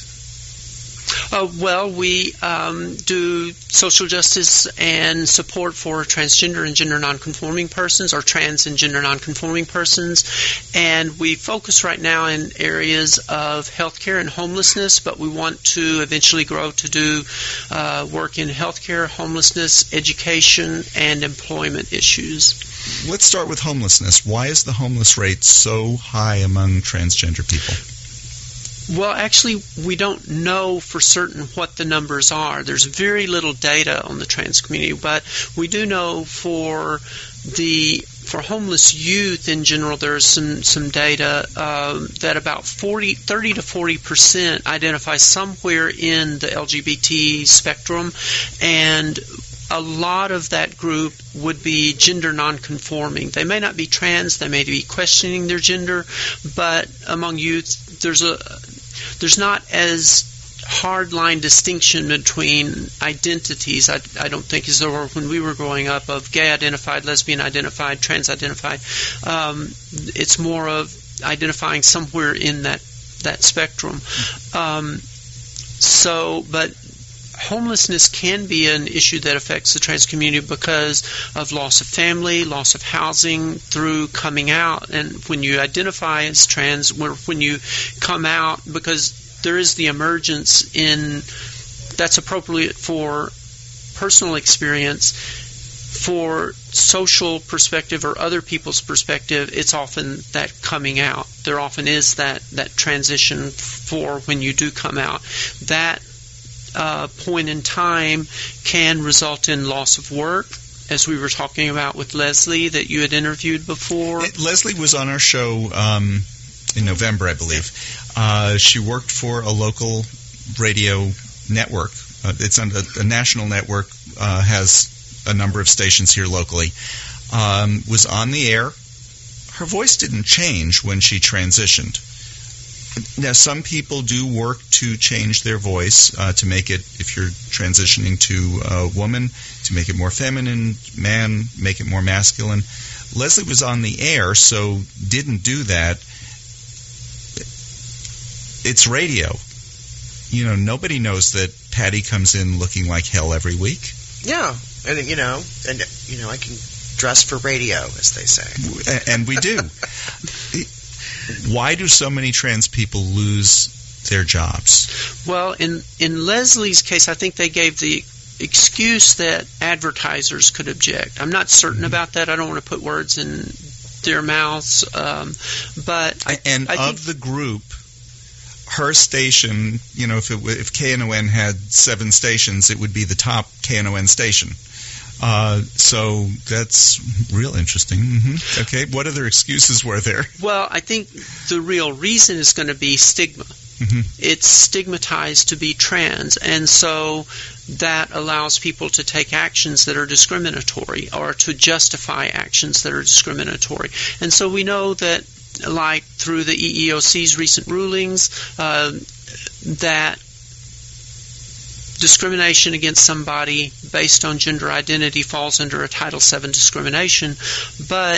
Uh, well, we um, do social justice and support for transgender and gender nonconforming persons, or trans and gender nonconforming persons, and we focus right now in areas of healthcare and homelessness, but we want to eventually grow to do uh, work in healthcare, homelessness, education, and employment issues. Let's start with homelessness. Why is the homeless rate so high among transgender people? Well, actually, we don't know for certain what the numbers are. There's very little data on the trans community, but we do know for the for homeless youth in general, there's some some data um, that about forty, thirty to forty percent identify somewhere in the L G B T spectrum, and a lot of that group would be gender nonconforming. They may not be trans, they may be questioning their gender, but among youth, there's a there's not as hard line distinction between identities. I, I don't think as there were when we were growing up of gay identified, lesbian identified, trans identified. Um, it's more of identifying somewhere in that that spectrum. Um, so, but homelessness can be an issue that affects the trans community because of loss of family, loss of housing, through coming out. And when you identify as trans, when you come out, because there is the emergence in that's appropriate for personal experience, for social perspective or other people's perspective, it's often that coming out. There often is that, that transition for when you do come out. That Uh, point in time can result in loss of work, as we were talking about with Leslie that you had interviewed before. Leslie was on our show um, in November, I believe. Uh, she worked for a local radio network. Uh, it's on a, a national network, uh, has a number of stations here locally. Um, was on the air. Her voice didn't change when she transitioned. Now, some people do work to change their voice uh, to make it, if you're transitioning to a woman, to make it more feminine, man, make it more masculine. Leslie was on the air, so didn't do that. It's radio. You know, nobody knows that Patty comes in looking like hell every week. Yeah, and you know, and you know, I can dress for radio, as they say. And we do. Why do so many trans people lose their jobs? Well, in in Leslie's case, I think they gave the excuse that advertisers could object. I'm not certain mm-hmm. about that. I don't want to put words in their mouths. Um, but I, and I of think the group, her station, you know, if it, if K N O N had seven stations, it would be the top K N O N station. Uh, so that's real interesting. Mm-hmm. Okay, what other excuses were there? Well, I think the real reason is going to be stigma. Mm-hmm. It's stigmatized to be trans, and so that allows people to take actions that are discriminatory or to justify actions that are discriminatory. And so we know that, like through the E E O C's recent rulings, uh, that discrimination against somebody based on gender identity falls under a Title seven discrimination, but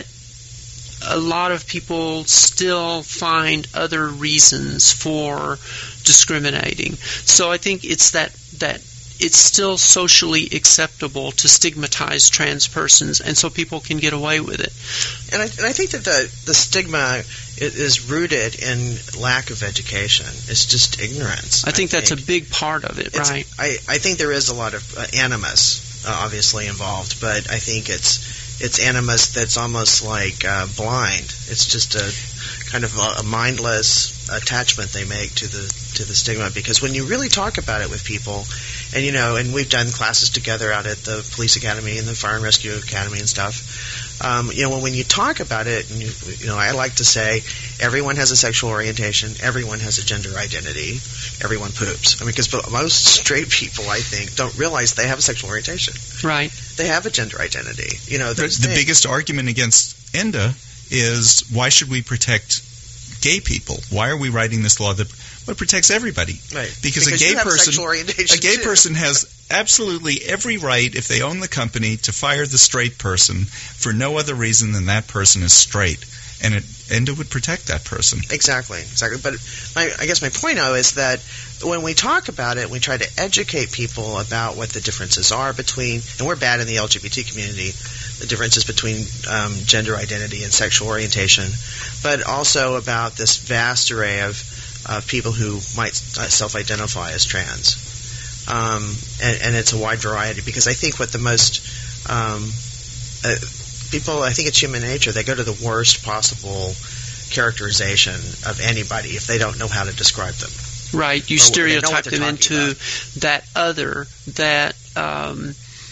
a lot of people still find other reasons for discriminating. So I think it's that that it's still socially acceptable to stigmatize trans persons, and so people can get away with it. And I, and I think that the, the stigma is rooted in lack of education. It's just ignorance. I think I that's think. a big part of it, It's, right? I, I think there is a lot of uh, animus, uh, obviously, involved, but I think it's it's animus that's almost like uh, blind. It's just a kind of a, a mindless attachment they make to the to the stigma, because when you really talk about it with people, and you know, and we've done classes together out at the Police Academy and the Fire and Rescue Academy and stuff, um, you know, when you talk about it, and you, you know, I like to say everyone has a sexual orientation, everyone has a gender identity, everyone poops. I mean, because most straight people, I think, don't realize they have a sexual orientation. Right. They have a gender identity. You know, The, those the things. biggest argument against ENDA is, why should we protect gay people? Why are we writing this law that well, it protects everybody? Right. Because, Because a gay you have person, sexual orientation a gay too. person has absolutely every right, if they own the company, to fire the straight person for no other reason than that person is straight, and it ENDA would protect that person. Exactly, exactly. But my, I guess my point, though, is that when we talk about it, we try to educate people about what the differences are between, and we're bad in the L G B T community, the differences between um, gender identity and sexual orientation, but also about this vast array of, of people who might self-identify as trans. Um, and, and it's a wide variety, because I think what the most um, uh, people, I think it's human nature, they go to the worst possible characterization of anybody if they don't know how to describe them. Right. You Or they know stereotype what they're them talking into about. that other that um,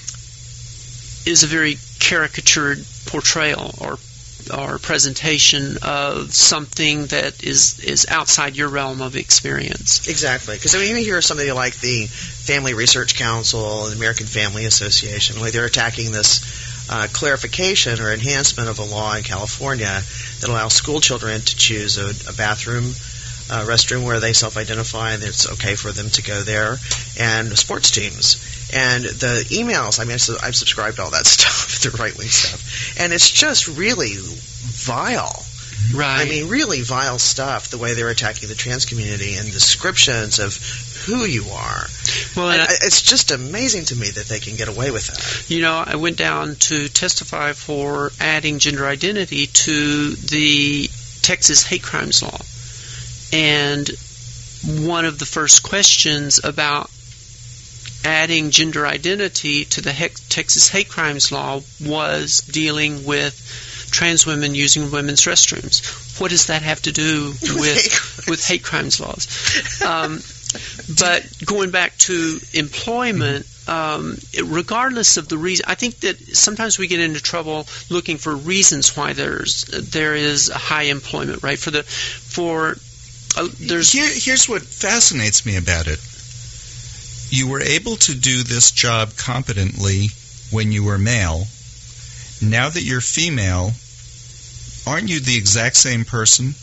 is a very caricatured portrayal or or presentation of something that is, is outside your realm of experience. Exactly. Because I mean, you hear somebody like the Family Research Council and the American Family Association, like they're attacking this uh, clarification or enhancement of a law in California that allows school children to choose a, a bathroom, uh, restroom where they self-identify and it's okay for them to go there, and sports teams. And the emails, I mean, I've subscribed to all that stuff, the right-wing stuff, and it's just really vile. Right. I mean, really vile stuff, the way they're attacking the trans community and descriptions of who you are. Well, And and I- it's just amazing to me that they can get away with that. You know, I went down to testify for adding gender identity to the Texas hate crimes law. And one of the first questions about adding gender identity to the he- Texas hate crimes law was dealing with trans women using women's restrooms. What does that have to do with with hate crimes laws? Um, but going back to employment, um, regardless of the reason, I think that sometimes we get into trouble looking for reasons why there's there is a high employment rate for the for uh, there's Here, here's what fascinates me about it. You were able to do this job competently when you were male. Now that you're female, aren't you the exact same person?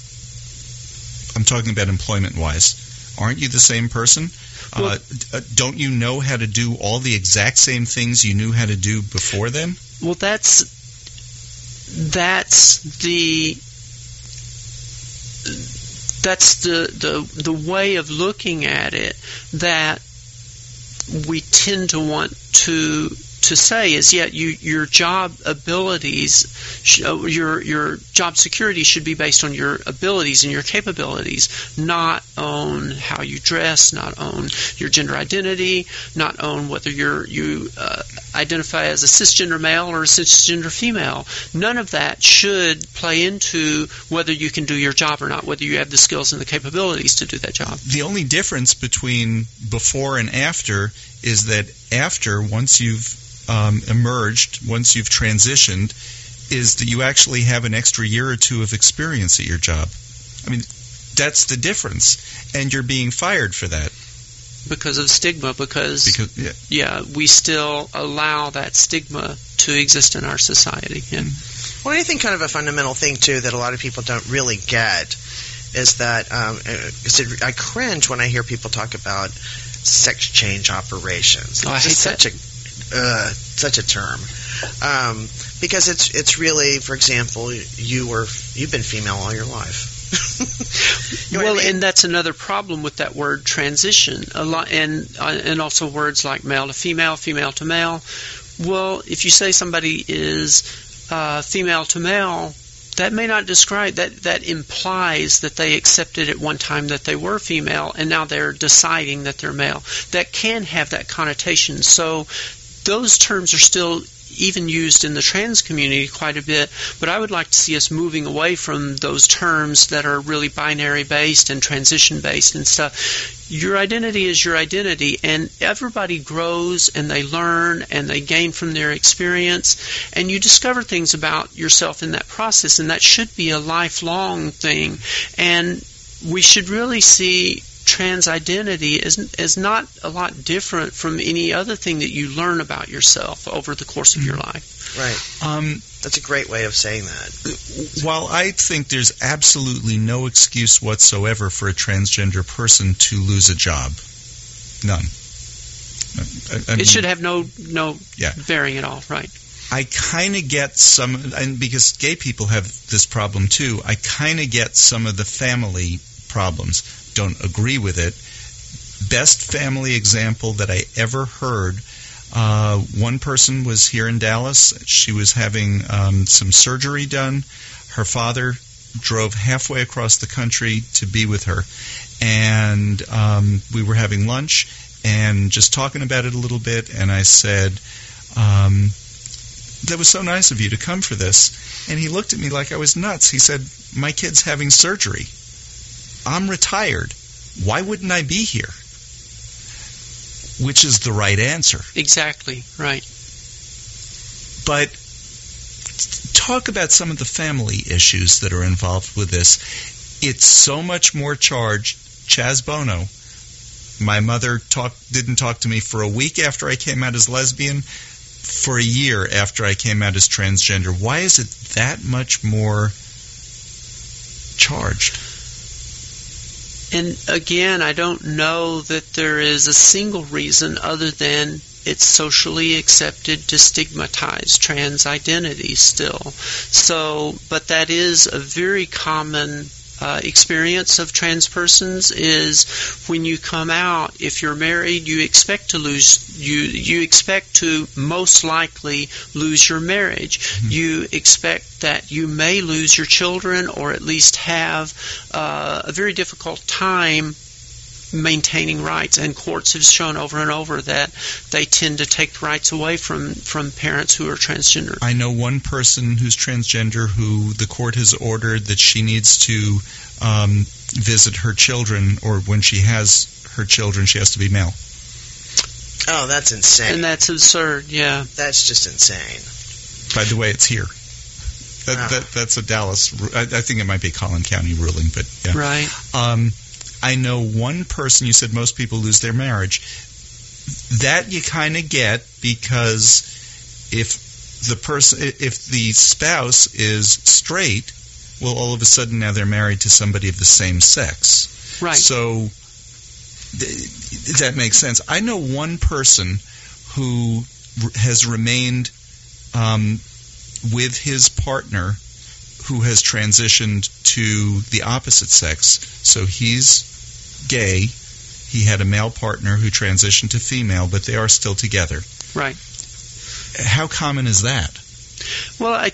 I'm talking about employment-wise. Aren't you the same person? Well, uh, uh, don't you know how to do all the exact same things you knew how to do before then? Well, that's that's the that's the the the way of looking at it that we tend to want to to say is, yeah, you, your job abilities, sh- uh, your your job security should be based on your abilities and your capabilities, not on how you dress, not on your gender identity, not on whether you're you uh, identify as a cisgender male or a cisgender female. None of that should play into whether you can do your job or not, whether you have the skills and the capabilities to do that job. The only difference between before and after is that after, once you've um, emerged, once you've transitioned, is that you actually have an extra year or two of experience at your job. I mean, That's the difference. And you're being fired for that. Because of stigma, because, because yeah. yeah, we still allow that stigma to exist in our society. Yeah. Well, I think kind of a fundamental thing, too, that a lot of people don't really get is that um, I cringe when I hear people talk about sex change operations. Oh, I hate such that. a uh, such a term, um, because it's it's really, for example, you were you've been female all your life. You know well, what I mean? And that's another problem with that word transition, a lot, and uh, and also words like male to female, female to male. Well, if you say somebody is uh, female to male, that may not describe that. That implies that they accepted at one time that they were female, and now they're deciding that they're male. That can have that connotation. So those terms are still even used in the trans community quite a bit, but I would like to see us moving away from those terms that are really binary based and transition based and stuff. Your identity is your identity, and everybody grows and they learn and they gain from their experience, and you discover things about yourself in that process, and that should be a lifelong thing. And we should really see trans identity is, is not a lot different from any other thing that you learn about yourself over the course of your life. Right. Um, That's a great way of saying that. While I think there's absolutely no excuse whatsoever for a transgender person to lose a job, none. I, I mean, it should have no no yeah. bearing at all, right? I kind of get some, and because gay people have this problem too, I kind of get some of the family problems. Don't agree with it. Best family example that I ever heard, uh, one person was here in Dallas. She was having um, some surgery done. Her father drove halfway across the country to be with her. And um, we were having lunch and just talking about it a little bit, and I said, um, that was so nice of you to come for this. And he looked at me like I was nuts. He said, my kid's having surgery. I'm retired. Why wouldn't I be here? Which is the right answer. Exactly, right. But talk about some of the family issues that are involved with this. It's so much more charged. Chaz Bono, my mother talk, didn't talk to me for a week after I came out as lesbian, for a year after I came out as transgender. Why is it that much more charged? And again, I don't know that there is a single reason other than it's socially accepted to stigmatize trans identity still. So, but that is a very common uh, experience of trans persons is when you come out, if you're married, you expect to lose, you, you expect to most likely lose your marriage. Mm-hmm. You expect that you may lose your children or at least have uh, a very difficult time maintaining rights, and courts have shown over and over that they tend to take rights away from, from parents who are transgender. I know one person who's transgender who the court has ordered that she needs to um, visit her children, or when she has her children, she has to be male. Oh, that's insane. And that's absurd, yeah. That's just insane. By the way, it's here. That, oh. that, that's a Dallas, I, I think it might be Collin County ruling, but yeah. Right. Um, I know one person, you said most people lose their marriage. That you kind of get because if the person, if the spouse is straight, well, all of a sudden now they're married to somebody of the same sex. Right. So th- that makes sense. I know one person who r- has remained um, with his partner who has transitioned to the opposite sex. So he's gay. He had a male partner who transitioned to female, but they are still together. Right. How common is that? Well, I,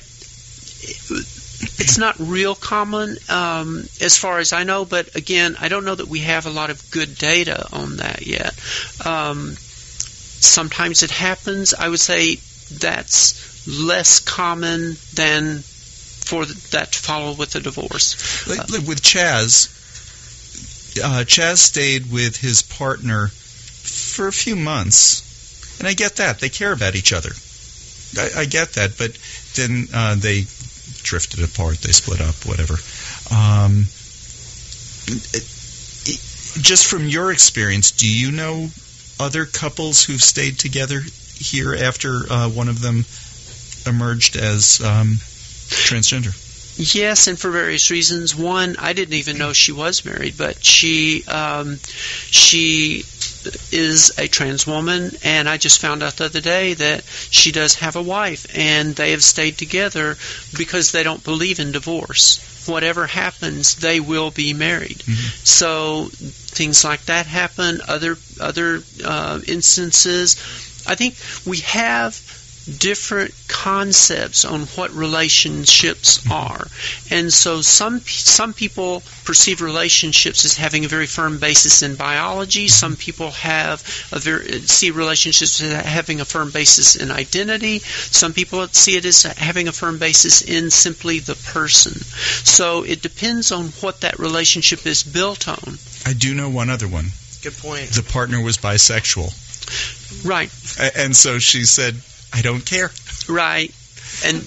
it's not real common um, as far as I know, but again, I don't know that we have a lot of good data on that yet. Um, sometimes it happens. I would say that's less common than for that to follow with a divorce. Like, like with Chaz, uh, Chaz stayed with his partner for a few months, and I get that. They care about each other. I, I get that, but then uh, they drifted apart, they split up, whatever. Um, just from your experience, do you know other couples who've stayed together here after uh, one of them emerged as um, transgender? Yes, and for various reasons. One, I didn't even know she was married, but she um, she is a trans woman, and I just found out the other day that she does have a wife, and they have stayed together because they don't believe in divorce. Whatever happens, they will be married. Mm-hmm. So things like that happen. Other other uh, instances, I think we have different concepts on what relationships are, and so some some people perceive relationships as having a very firm basis in biology. Some people have a very see relationships as having a firm basis in identity. Some people see it as having a firm basis in simply the person. So it depends on what that relationship is built on. I do know one other one. Good point. The partner was bisexual. Right. And so she said, I don't care. Right. And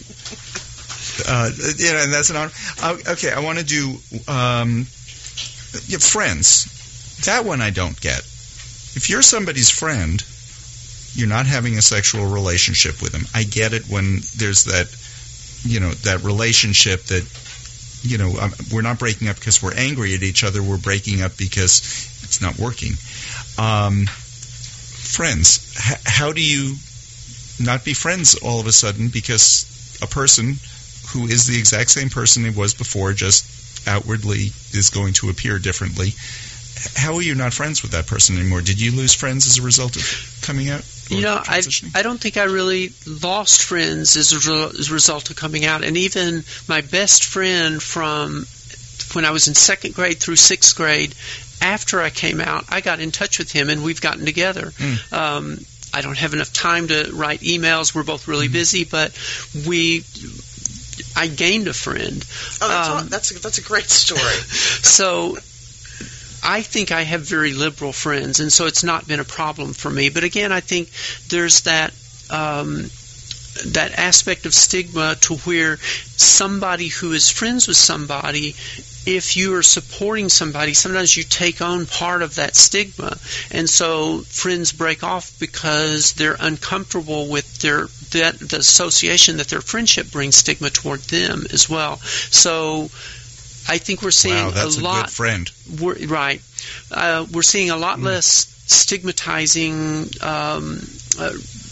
uh, you know, and that's an honor. Uh, okay, I want to do um, yeah, friends. That one I don't get. If you're somebody's friend, you're not having a sexual relationship with them. I get it when there's that, you know, that relationship that, you know, um, we're not breaking up because we're angry at each other. We're breaking up because it's not working. Um, friends, h- how do you not be friends all of a sudden because a person who is the exact same person it was before, just outwardly is going to appear differently? How are you not friends with that person anymore? Did you lose friends as a result of coming out? You know, I, I don't think I really lost friends as a, re- as a result of coming out. And even my best friend from when I was in second grade through sixth grade, after I came out, I got in touch with him and we've gotten together. Mm. Um, I don't have enough time to write emails. We're both really mm-hmm. busy, but we, I gained a friend. Oh, that's, um, all, that's, a, that's a great story. So I think I have very liberal friends, and so it's not been a problem for me. But again, I think there's that um, that aspect of stigma to where somebody who is friends with somebody, if you are supporting somebody, sometimes you take on part of that stigma. And so friends break off because they're uncomfortable with their that the association that their friendship brings stigma toward them as well. So I think we're seeing wow, that's a a lot. Good friend. We're, right. Uh, we're seeing a lot mm. less stigmatizing. Um, uh,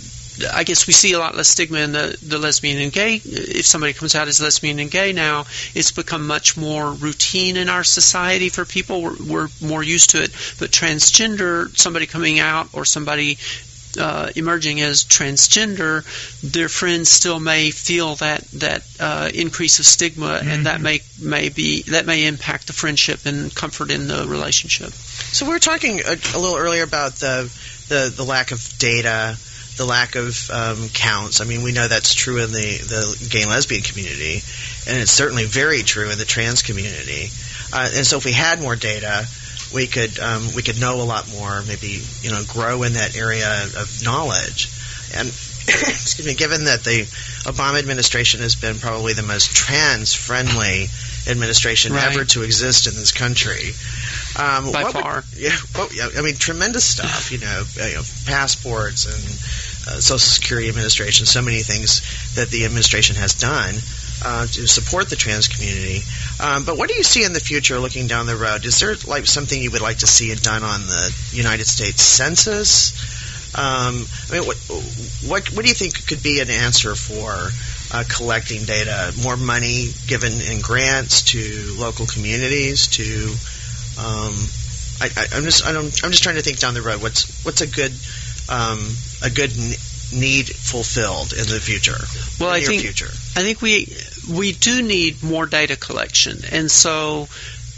I guess we see a lot less stigma in the, the lesbian and gay. If somebody comes out as lesbian and gay now, it's become much more routine in our society for people. We're, we're more used to it. But transgender, somebody coming out or somebody uh, emerging as transgender, their friends still may feel that that uh, increase of stigma, mm-hmm. and that may may be that may impact the friendship and comfort in the relationship. So we were talking a, a little earlier about the, the the lack of data, the lack of um, counts. I mean, we know that's true in the, the gay and lesbian community, and it's certainly very true in the trans community. Uh, and so if we had more data, we could um, we could know a lot more, maybe, you know, grow in that area of knowledge. And excuse me, given that the Obama administration has been probably the most trans-friendly administration right. ever to exist in this country. Um, By what far. Would, yeah, well, yeah, I mean, tremendous stuff, you know, you know passports and uh, Social Security Administration, so many things that the administration has done uh, to support the trans community. Um, but what do you see in the future looking down the road? Is there like something you would like to see done on the United States Census? Um, I mean, what, what what do you think could be an answer for uh, collecting data? More money given in grants to local communities? To um, I, I, I'm just I don't, I'm just trying to think down the road. What's what's a good um, a good need fulfilled in the future? Well, in the I near think future? I think we we do need more data collection, and so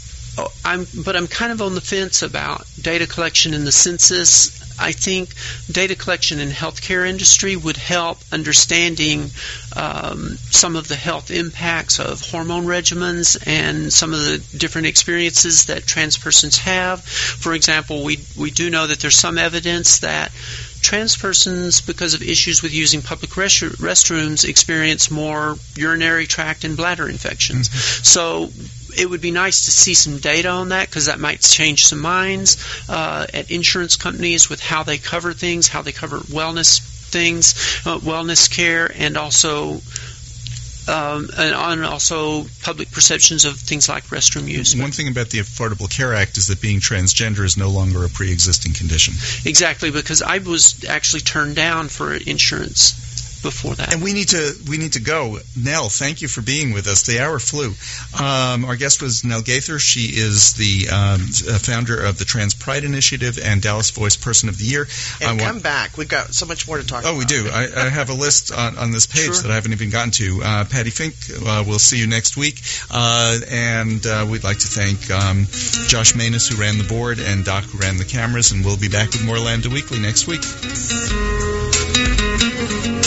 I'm but I'm kind of on the fence about data collection in the census. I think data collection in healthcare industry would help understanding um, some of the health impacts of hormone regimens and some of the different experiences that trans persons have. For example, we we do know that there's some evidence that trans persons, because of issues with using public rest- restrooms, experience more urinary tract and bladder infections. Mm-hmm. So it would be nice to see some data on that, because that might change some minds uh, at insurance companies with how they cover things, how they cover wellness things, uh, wellness care, and also um, and, and also public perceptions of things like restroom use. One thing about the Affordable Care Act is that being transgender is no longer a pre-existing condition. Exactly, because I was actually turned down for insurance before that. And we need to we need to go. Nell, thank you for being with us. The hour flew. Um, our guest was Nell Gaither. She is the um, founder of the Trans Pride Initiative and Dallas Voice Person of the Year. And I come want, back. We've got so much more to talk oh, about. we do. I, I have a list on, on this page Sure. that I haven't even gotten to. Uh, Patty Fink, uh, we'll see you next week. Uh, and uh, we'd like to thank um, Josh Manus, who ran the board, and Doc, who ran the cameras. And we'll be back with more Lambda Weekly next week.